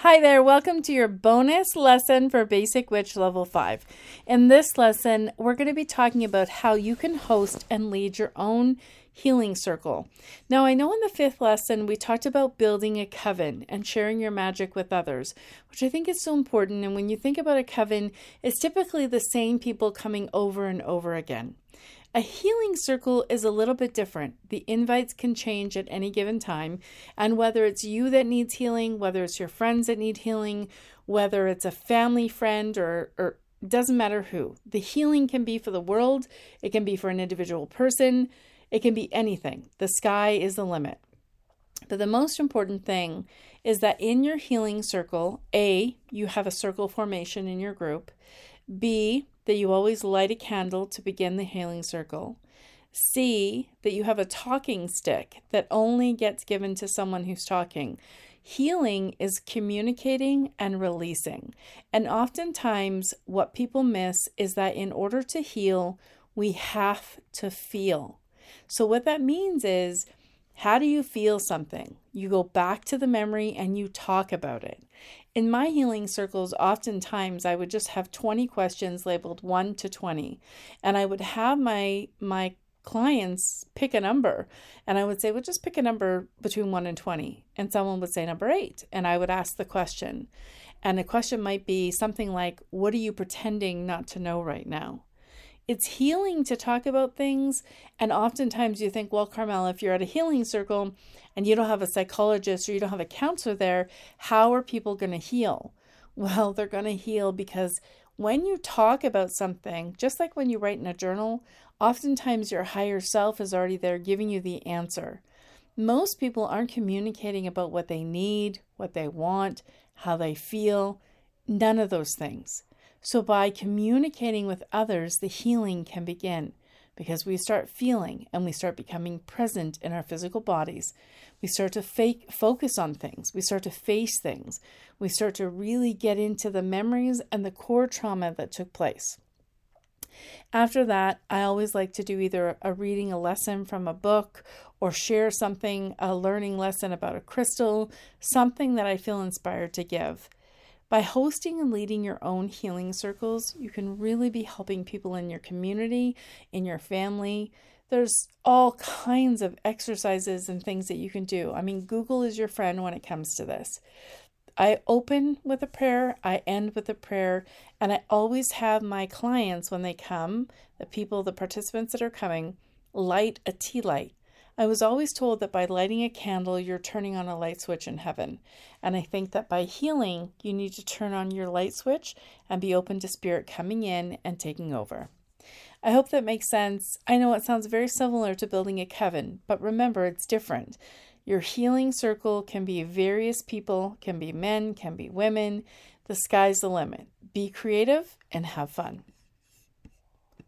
Hi there, welcome to your bonus lesson for Basic Witch Level 5. In this lesson, we're going to be talking about how you can host and lead your own healing circle. Now, I know in the 5th lesson, we talked about building a coven and sharing your magic with others, which I think is so important. And when you think about a coven, it's typically the same people coming over and over again. A healing circle is a little bit different. The invites can change at any given time, and whether it's you that needs healing, whether it's your friends that need healing, whether it's a family friend or doesn't matter who. The healing can be for the world, it can be for an individual person, it can be anything. The sky is the limit. But the most important thing is that in your healing circle, A, you have a circle formation in your group. B, that you always light a candle to begin the healing circle. C, that you have a talking stick that only gets given to someone who's talking. Healing is communicating and releasing. And oftentimes what people miss is that in order to heal, we have to feel. So what that means is, how do you feel something? You go back to the memory and you talk about it. In my healing circles, oftentimes I would just have 20 questions labeled 1 to 20. And I would have my clients pick a number. And I would say, well, just pick a number between 1 and 20. And someone would say number 8. And I would ask the question. And the question might be something like, what are you pretending not to know right now? It's healing to talk about things. And oftentimes you think, well, Carmela, if you're at a healing circle and you don't have a psychologist or you don't have a counselor there, how are people going to heal? Well, they're going to heal because when you talk about something, just like when you write in a journal, oftentimes your higher self is already there giving you the answer. Most people aren't communicating about what they need, what they want, how they feel, none of those things. So by communicating with others, the healing can begin because we start feeling and we start becoming present in our physical bodies. We start to focus on things. We start to face things. We start to really get into the memories and the core trauma that took place. After that, I always like to do either a reading a lesson from a book or share something, a learning lesson about a crystal, something that I feel inspired to give. By hosting and leading your own healing circles, you can really be helping people in your community, in your family. There's all kinds of exercises and things that you can do. I mean, Google is your friend when it comes to this. I open with a prayer, I end with a prayer, and I always have my clients when they come, the participants that are coming, light a tea light. I was always told that by lighting a candle, you're turning on a light switch in heaven. And I think that by healing, you need to turn on your light switch and be open to spirit coming in and taking over. I hope that makes sense. I know it sounds very similar to building a coven, but remember, it's different. Your healing circle can be various people, can be men, can be women. The sky's the limit. Be creative and have fun.